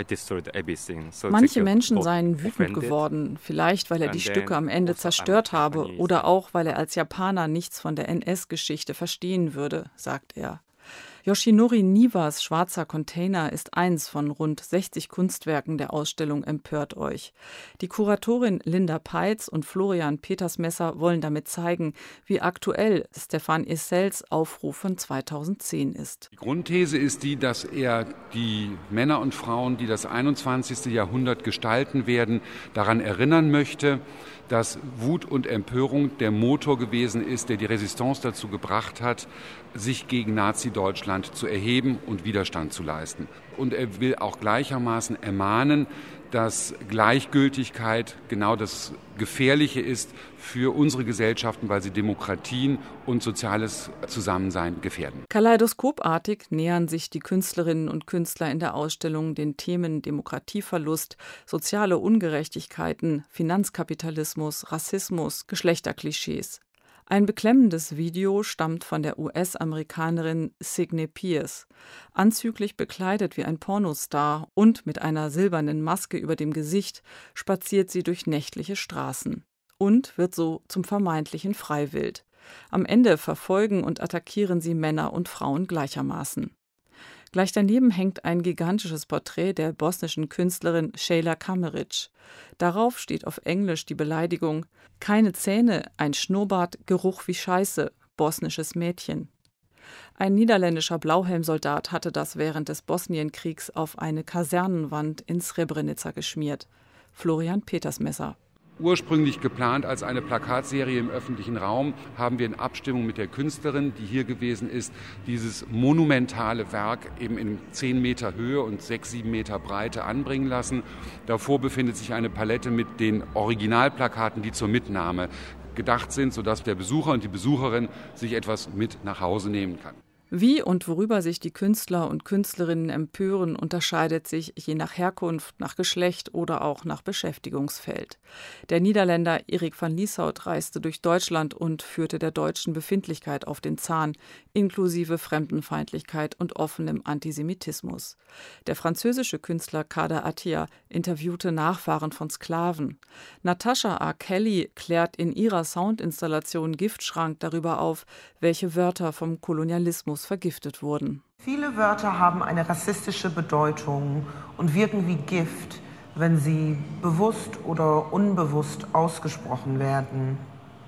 Manche Menschen seien wütend geworden, vielleicht weil er die Stücke am Ende zerstört habe oder auch weil er als Japaner nichts von der N S-Geschichte verstehen würde, sagt er. Yoshinori Niwas schwarzer Container ist eins von rund sechzig Kunstwerken der Ausstellung Empört euch. Die Kuratorin Linda Peitz und Florian Petersmesser wollen damit zeigen, wie aktuell Stefan Hessels Aufruf von zweitausendzehn ist. Die Grundthese ist die, dass er die Männer und Frauen, die das einundzwanzigste Jahrhundert gestalten werden, daran erinnern möchte, dass Wut und Empörung der Motor gewesen ist, der die Resistance dazu gebracht hat, sich gegen Nazi-Deutschland zu erheben und Widerstand zu leisten. Und er will auch gleichermaßen ermahnen, dass Gleichgültigkeit genau das Gefährliche ist für unsere Gesellschaften, weil sie Demokratien und soziales Zusammensein gefährden. Kaleidoskopartig nähern sich die Künstlerinnen und Künstler in der Ausstellung den Themen Demokratieverlust, soziale Ungerechtigkeiten, Finanzkapitalismus, Rassismus, Geschlechterklischees. Ein beklemmendes Video stammt von der U S-Amerikanerin Signe Pierce. Anzüglich bekleidet wie ein Pornostar und mit einer silbernen Maske über dem Gesicht spaziert sie durch nächtliche Straßen und wird so zum vermeintlichen Freiwild. Am Ende verfolgen und attackieren sie Männer und Frauen gleichermaßen. Gleich daneben hängt ein gigantisches Porträt der bosnischen Künstlerin Sheila Kameric. Darauf steht auf Englisch die Beleidigung: keine Zähne, ein Schnurrbart, Geruch wie Scheiße, bosnisches Mädchen. Ein niederländischer Blauhelmsoldat hatte das während des Bosnienkriegs auf eine Kasernenwand in Srebrenica geschmiert. Florian Petersmesser. Ursprünglich geplant als eine Plakatserie im öffentlichen Raum, haben wir in Abstimmung mit der Künstlerin, die hier gewesen ist, dieses monumentale Werk eben in zehn Meter Höhe und sechs, sieben Meter Breite anbringen lassen. Davor befindet sich eine Palette mit den Originalplakaten, die zur Mitnahme gedacht sind, sodass der Besucher und die Besucherin sich etwas mit nach Hause nehmen kann. Wie und worüber sich die Künstler und Künstlerinnen empören, unterscheidet sich je nach Herkunft, nach Geschlecht oder auch nach Beschäftigungsfeld. Der Niederländer Erik van Lieshout reiste durch Deutschland und führte der deutschen Befindlichkeit auf den Zahn, inklusive Fremdenfeindlichkeit und offenem Antisemitismus. Der französische Künstler Kader Attia interviewte Nachfahren von Sklaven. Natascha A. Kelly klärt in ihrer Soundinstallation Giftschrank darüber auf, welche Wörter vom Kolonialismus vergiftet wurden. Viele Wörter haben eine rassistische Bedeutung und wirken wie Gift, wenn sie bewusst oder unbewusst ausgesprochen werden.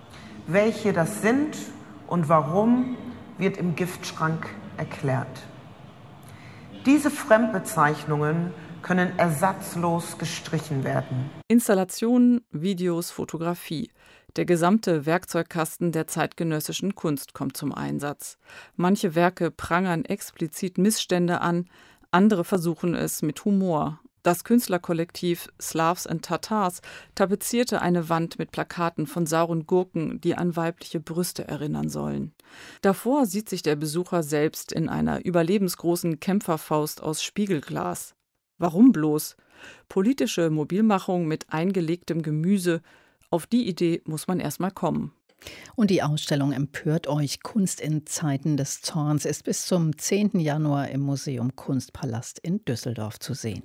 Welche das sind und warum, wird im Giftschrank erklärt. Diese Fremdbezeichnungen können ersatzlos gestrichen werden. Installationen, Videos, Fotografie. Der gesamte Werkzeugkasten der zeitgenössischen Kunst kommt zum Einsatz. Manche Werke prangern explizit Missstände an, andere versuchen es mit Humor. Das Künstlerkollektiv Slavs and Tatars tapezierte eine Wand mit Plakaten von sauren Gurken, die an weibliche Brüste erinnern sollen. Davor sieht sich der Besucher selbst in einer überlebensgroßen Kämpferfaust aus Spiegelglas. Warum bloß? Politische Mobilmachung mit eingelegtem Gemüse, auf die Idee muss man erstmal kommen. Und die Ausstellung Empört euch, Kunst in Zeiten des Zorns ist bis zum zehnten Januar im Museum Kunstpalast in Düsseldorf zu sehen.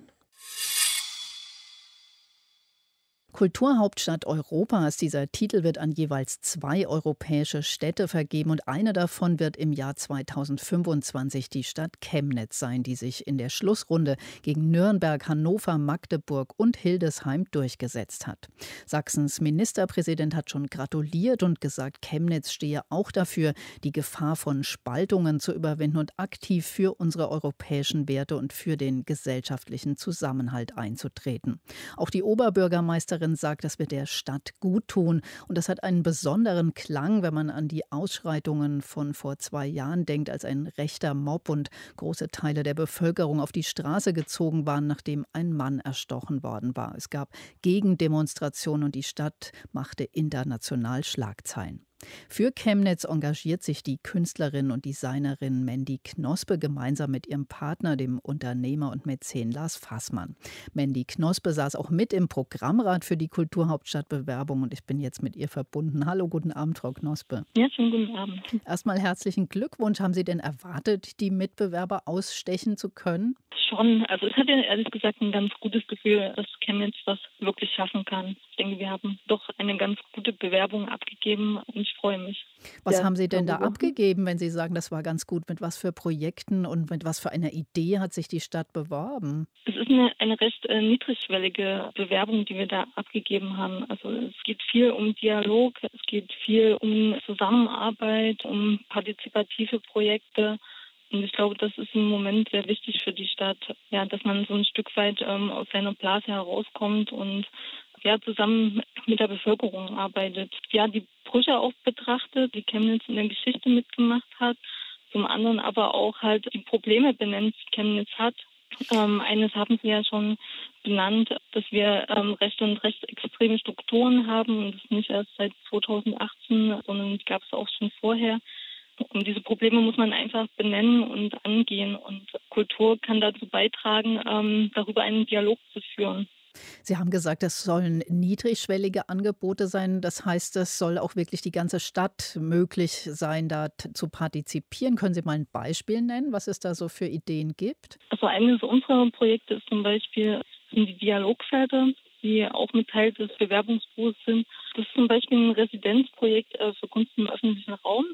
Kulturhauptstadt Europas, dieser Titel wird an jeweils zwei europäische Städte vergeben und eine davon wird im Jahr zweitausendfünfundzwanzig die Stadt Chemnitz sein, die sich in der Schlussrunde gegen Nürnberg, Hannover, Magdeburg und Hildesheim durchgesetzt hat. Sachsens Ministerpräsident hat schon gratuliert und gesagt, Chemnitz stehe auch dafür, die Gefahr von Spaltungen zu überwinden und aktiv für unsere europäischen Werte und für den gesellschaftlichen Zusammenhalt einzutreten. Auch die Oberbürgermeisterin sagt, das wird der Stadt gut tun. Und das hat einen besonderen Klang, wenn man an die Ausschreitungen von vor zwei Jahren denkt, als ein rechter Mob und große Teile der Bevölkerung auf die Straße gezogen waren, nachdem ein Mann erstochen worden war. Es gab Gegendemonstrationen und die Stadt machte international Schlagzeilen. Für Chemnitz engagiert sich die Künstlerin und Designerin Mandy Knospe gemeinsam mit ihrem Partner, dem Unternehmer und Mäzen Lars Fassmann. Mandy Knospe saß auch mit im Programmrat für die Kulturhauptstadtbewerbung und ich bin jetzt mit ihr verbunden. Hallo, guten Abend, Frau Knospe. Ja, schönen guten Abend. Erstmal herzlichen Glückwunsch. Haben Sie denn erwartet, die Mitbewerber ausstechen zu können? Schon. Also ich hatte ehrlich gesagt ein ganz gutes Gefühl, dass Chemnitz das wirklich schaffen kann. Ich denke, wir haben doch eine ganz gute Bewerbung abgegeben und ich freue mich. Was ja, haben Sie denn da darüber. abgegeben, wenn Sie sagen, das war ganz gut? Mit was für Projekten und mit was für einer Idee hat sich die Stadt beworben? Es ist eine, eine recht äh, niedrigschwellige Bewerbung, die wir da abgegeben haben. Also es geht viel um Dialog, es geht viel um Zusammenarbeit, um partizipative Projekte. Und ich glaube, das ist im Moment sehr wichtig für die Stadt, ja, dass man so ein Stück weit ähm, aus seiner Blase herauskommt und ja, zusammen mit der Bevölkerung arbeitet. Ja, die Brüche auch betrachtet, die Chemnitz in der Geschichte mitgemacht hat. Zum anderen aber auch halt die Probleme benennt, die Chemnitz hat. Ähm, eines haben Sie ja schon benannt, dass wir ähm, rechte und rechtsextreme Strukturen haben. Und das nicht erst seit zweitausendachtzehn, sondern die gab es auch schon vorher. Und diese Probleme muss man einfach benennen und angehen. Und Kultur kann dazu beitragen, ähm, darüber einen Dialog zu führen. Sie haben gesagt, es sollen niedrigschwellige Angebote sein. Das heißt, es soll auch wirklich die ganze Stadt möglich sein, da t- zu partizipieren. Können Sie mal ein Beispiel nennen, was es da so für Ideen gibt? Also eines unserer Projekte ist zum Beispiel sind die Dialogfelder, die auch mit Teil des Bewerbungsbuchs sind. Das ist zum Beispiel ein Residenzprojekt äh, für Kunst im öffentlichen Raum,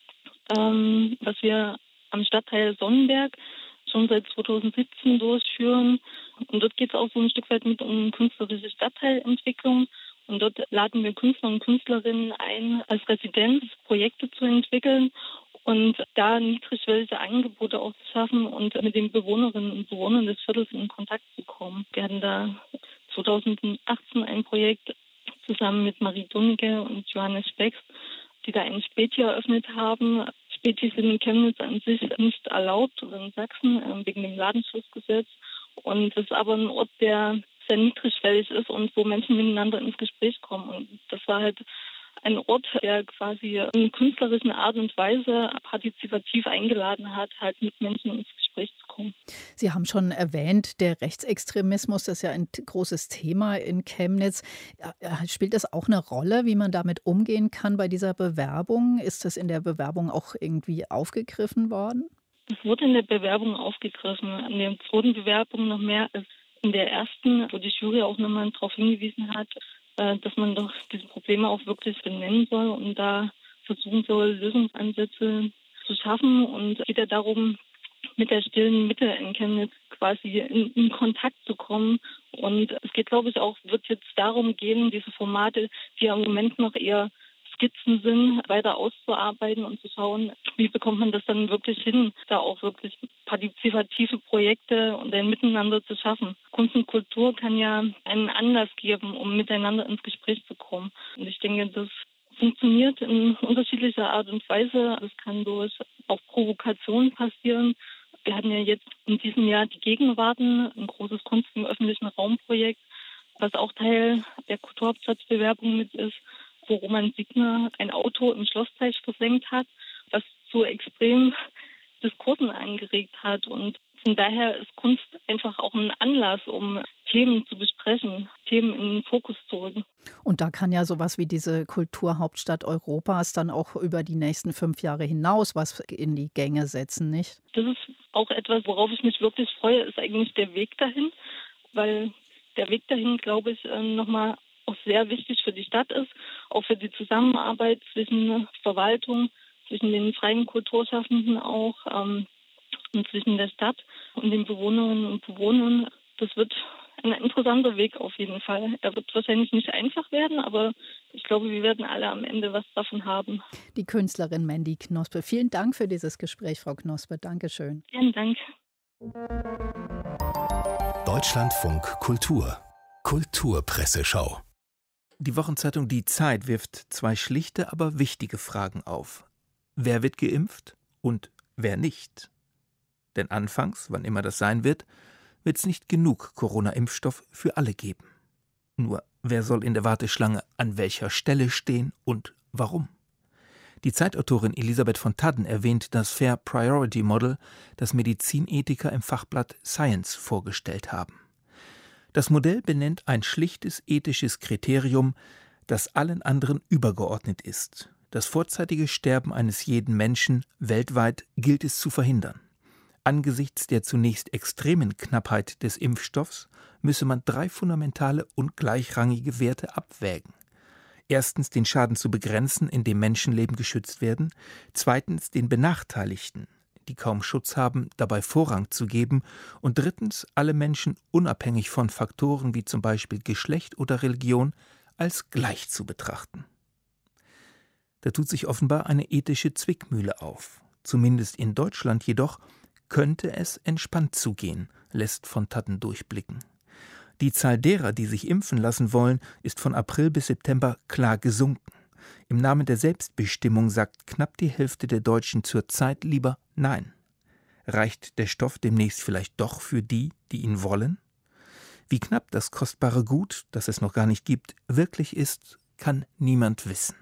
ähm, was wir am Stadtteil Sonnenberg schon seit zweitausendsiebzehn durchführen. Und dort geht es auch so ein Stück weit mit um künstlerische Stadtteilentwicklung. Und dort laden wir Künstler und Künstlerinnen ein, als Residenz Projekte zu entwickeln und da niedrigschwellige Angebote auch zu schaffen und mit den Bewohnerinnen und Bewohnern des Viertels in Kontakt zu kommen. Wir hatten da zweitausendachtzehn ein Projekt zusammen mit Marie Dunnige und Johannes Specks, die da ein Späti eröffnet haben. Spätis sind in Chemnitz an sich nicht erlaubt oder in Sachsen äh, wegen dem Ladenschutzgesetz. Und das ist aber ein Ort, der sehr niedrigschwellig ist und wo Menschen miteinander ins Gespräch kommen. Und das war halt ein Ort, der quasi in künstlerischen Art und Weise partizipativ eingeladen hat, halt mit Menschen ins Gespräch zu kommen. Sie haben schon erwähnt, der Rechtsextremismus, das ist ja ein t- großes Thema in Chemnitz. Ja, ja, spielt das auch eine Rolle, wie man damit umgehen kann bei dieser Bewerbung? Ist das in der Bewerbung auch irgendwie aufgegriffen worden? Es wurde in der Bewerbung aufgegriffen. In der zweiten Bewerbung noch mehr als in der ersten, wo die Jury auch nochmal darauf hingewiesen hat, dass man doch diese Probleme auch wirklich benennen soll und da versuchen soll, Lösungsansätze zu schaffen. Und es geht ja darum, mit der stillen Mitte in Chemnitz quasi in, in Kontakt zu kommen. Und es geht, glaube ich, auch, wird jetzt darum gehen, diese Formate, die ja im Moment noch eher Skizzen sind, weiter auszuarbeiten und zu schauen, wie bekommt man das dann wirklich hin, da auch wirklich partizipative Projekte und ein Miteinander zu schaffen. Kunst und Kultur kann ja einen Anlass geben, um miteinander ins Gespräch zu kommen. Und ich denke, das funktioniert in unterschiedlicher Art und Weise. Das kann durch auch Provokation passieren. Wir hatten ja jetzt in diesem Jahr die Gegenwarten, ein großes Kunst im öffentlichen Raumprojekt, was auch Teil der Kulturhauptstadtbewerbung mit ist, wo Roman Signer ein Auto im Schlossteich versenkt hat, was zu extremen Diskursen angeregt hat. Und von daher ist Kunst einfach auch ein Anlass, um Themen zu besprechen, Themen in den Fokus zu rücken. Und da kann ja sowas wie diese Kulturhauptstadt Europas dann auch über die nächsten fünf Jahre hinaus was in die Gänge setzen, nicht? Das ist auch etwas, worauf ich mich wirklich freue, ist eigentlich der Weg dahin, weil der Weg dahin, glaube ich, nochmal auch sehr wichtig für die Stadt ist, auch für die Zusammenarbeit zwischen Verwaltung, zwischen den freien Kulturschaffenden auch ähm, und zwischen der Stadt und den Bewohnerinnen und Bewohnern. Das wird ein interessanter Weg auf jeden Fall. Er wird wahrscheinlich nicht einfach werden, aber ich glaube, wir werden alle am Ende was davon haben. Die Künstlerin Mandy Knospe. Vielen Dank für dieses Gespräch, Frau Knospe. Dankeschön. Vielen Dank. Deutschlandfunk Kultur. Kulturpresseschau. Die Wochenzeitung Die Zeit wirft zwei schlichte, aber wichtige Fragen auf. Wer wird geimpft und wer nicht? Denn anfangs, wann immer das sein wird, wird es nicht genug Corona-Impfstoff für alle geben. Nur, wer soll in der Warteschlange an welcher Stelle stehen und warum? Die Zeitautorin Elisabeth von Tadden erwähnt das Fair Priority Model, das Medizinethiker im Fachblatt Science vorgestellt haben. Das Modell benennt ein schlichtes ethisches Kriterium, das allen anderen übergeordnet ist. Das vorzeitige Sterben eines jeden Menschen weltweit gilt es zu verhindern. Angesichts der zunächst extremen Knappheit des Impfstoffs müsse man drei fundamentale und gleichrangige Werte abwägen. Erstens den Schaden zu begrenzen, indem Menschenleben geschützt werden. Zweitens den Benachteiligten, die kaum Schutz haben, dabei Vorrang zu geben. Und drittens alle Menschen unabhängig von Faktoren wie zum Beispiel Geschlecht oder Religion als gleich zu betrachten. Da tut sich offenbar eine ethische Zwickmühle auf. Zumindest in Deutschland jedoch könnte es entspannt zugehen, lässt von Tadden durchblicken. Die Zahl derer, die sich impfen lassen wollen, ist von April bis September klar gesunken. Im Namen der Selbstbestimmung sagt knapp die Hälfte der Deutschen zurzeit lieber Nein. Reicht der Stoff demnächst vielleicht doch für die, die ihn wollen? Wie knapp das kostbare Gut, das es noch gar nicht gibt, wirklich ist, kann niemand wissen.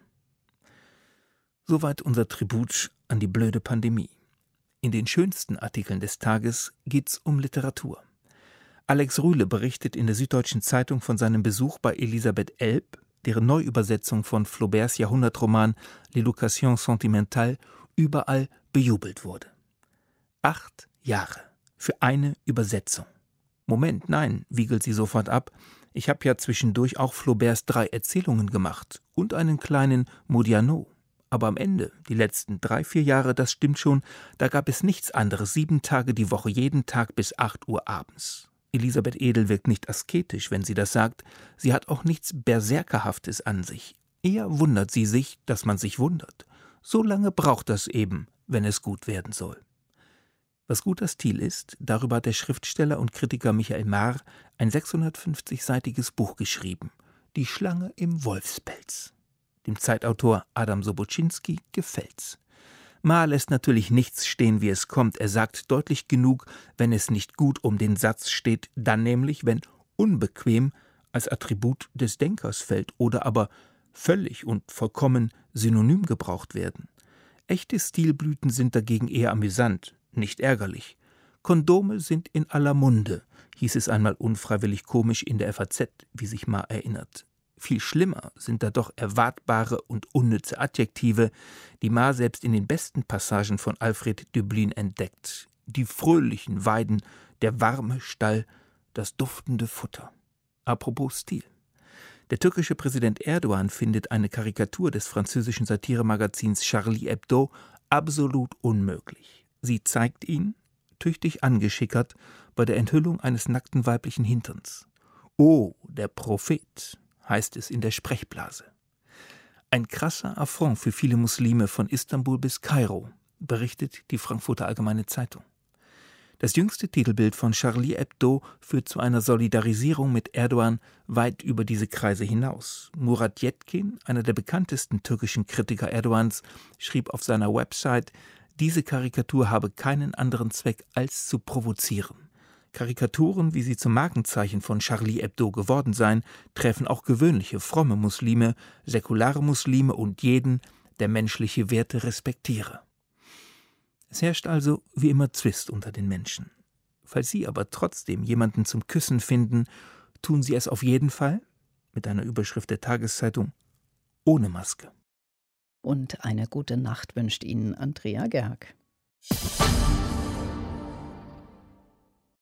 Soweit unser Tribut an die blöde Pandemie. In den schönsten Artikeln des Tages geht's um Literatur. Alex Rühle berichtet in der Süddeutschen Zeitung von seinem Besuch bei Elisabeth Elb, deren Neuübersetzung von Flauberts Jahrhundertroman L'Éducation sentimentale überall bejubelt wurde. Acht Jahre für eine Übersetzung. Moment, nein, wiegelt sie sofort ab. Ich habe ja zwischendurch auch Flauberts drei Erzählungen gemacht und einen kleinen Modiano. Aber am Ende, die letzten drei, vier Jahre, das stimmt schon, da gab es nichts anderes, sieben Tage die Woche, jeden Tag bis acht Uhr abends. Elisabeth Edel wirkt nicht asketisch, wenn sie das sagt. Sie hat auch nichts Berserkerhaftes an sich. Eher wundert sie sich, dass man sich wundert. So lange braucht das eben, wenn es gut werden soll. Was guter Stil ist, darüber hat der Schriftsteller und Kritiker Michael Mahr ein sechshundertfünfzig-seitiges Buch geschrieben. Die Schlange im Wolfspelz. Dem Zeitautor Adam Sobocinski gefällt's. Mahr lässt natürlich nichts stehen, wie es kommt. Er sagt deutlich genug, wenn es nicht gut um den Satz steht, dann nämlich, wenn unbequem als Attribut des Denkers fällt oder aber völlig und vollkommen synonym gebraucht werden. Echte Stilblüten sind dagegen eher amüsant, nicht ärgerlich. Kondome sind in aller Munde, hieß es einmal unfreiwillig komisch in der F A Z, wie sich Mahr erinnert. Viel schlimmer sind da doch erwartbare und unnütze Adjektive, die Mahr selbst in den besten Passagen von Alfred Döblin entdeckt. Die fröhlichen Weiden, der warme Stall, das duftende Futter. Apropos Stil. Der türkische Präsident Erdogan findet eine Karikatur des französischen Satiremagazins Charlie Hebdo absolut unmöglich. Sie zeigt ihn, tüchtig angeschickert, bei der Enthüllung eines nackten weiblichen Hinterns. Oh, der Prophet, heißt es in der Sprechblase. Ein krasser Affront für viele Muslime von Istanbul bis Kairo, berichtet die Frankfurter Allgemeine Zeitung. Das jüngste Titelbild von Charlie Hebdo führt zu einer Solidarisierung mit Erdogan weit über diese Kreise hinaus. Murat Yetkin, einer der bekanntesten türkischen Kritiker Erdogans, schrieb auf seiner Website, diese Karikatur habe keinen anderen Zweck als zu provozieren. Karikaturen, wie sie zum Markenzeichen von Charlie Hebdo geworden seien, treffen auch gewöhnliche, fromme Muslime, säkulare Muslime und jeden, der menschliche Werte respektiere. Es herrscht also wie immer Zwist unter den Menschen. Falls Sie aber trotzdem jemanden zum Küssen finden, tun Sie es auf jeden Fall, mit einer Überschrift der Tageszeitung, ohne Maske. Und eine gute Nacht wünscht Ihnen Andrea Gerg.